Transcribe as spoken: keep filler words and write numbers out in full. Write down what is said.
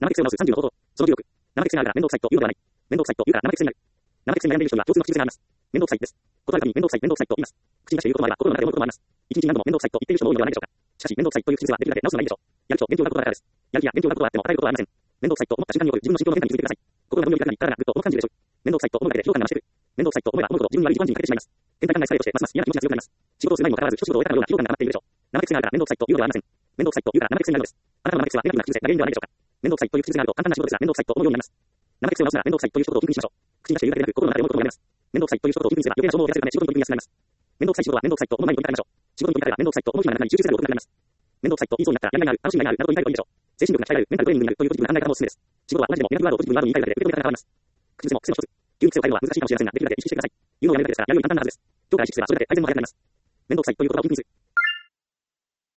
生的性を直すさんじゅうの方法。その記録。生的性があるが面倒くさいというのではない。面倒くさいというから生的性になる。生的性に悩んでいる人には共通の口癖があります。面倒くさいです。答えるたびに面倒くさい、面倒くさいと言います。口に出して言うこともあれば、心の中で思うこともあります。一日に何度も面倒くさいと言っている人も多いのではないでしょうか。しかし、面倒くさいという口癖はできるだけ直すのがいいでしょう。やる気と勉強があることだからです。やる気や勉強があることはあっても与えることはありません。面倒くさいと思った瞬間に起こる自分の心境の変化に気づいてください。心が無理を開かに、体がぐっと重く感じるでしょう。面倒くさいと思うだけで評価が増してくる。面倒くさいと思えば思うほど自分に悪い自己暗示にかけてしまいます。変態考えされとしてますます嫌な気持ちが強くなります。仕事をする前にもかかわらず一仕事を終えたかのような疲労感が上がっているでしょう。生的性があるから面倒くさいというのではありません。面倒くさいというから生的性になるのです。あなたの生的性はネガティブな口癖が原因ではないでしょうか。面倒くさいという口癖があると簡単な仕事ですが面倒くさいと思うようになります。生的性を直すなら面倒くさいという一言を禁句にしましょう。口に出して言うだけでなく心の中で思うこともやめます。面倒くさいという一言を禁句にすれば余計な消耗を減らせるため仕事に取り組みやすくなります。面倒くさい仕事は面倒くさいと思う前に取り掛かりましょう。仕事に取り掛かれば面倒くさいと思う暇がなくなり集中力がなくなります。面倒くさいと言いそうになったらやりがいがある、楽しみがあるなどと言い換えればいいでしょう。精神力が鍛えられるメンタルトレーニングになるというポジティブな考え方もおすすめです。仕事は同じでもネガティブワードをポジティブワードに言い換えるだけで受け取り方が変わります。口癖も癖の一つ。急に癖を変えるのは難しいかもしれませんが、できるだけ意識してください。言うのをやめるだけですから、やるより簡単なはずです。今日から意識すればそれだけ改善も早くなります。面倒くさいという言葉を禁句にする。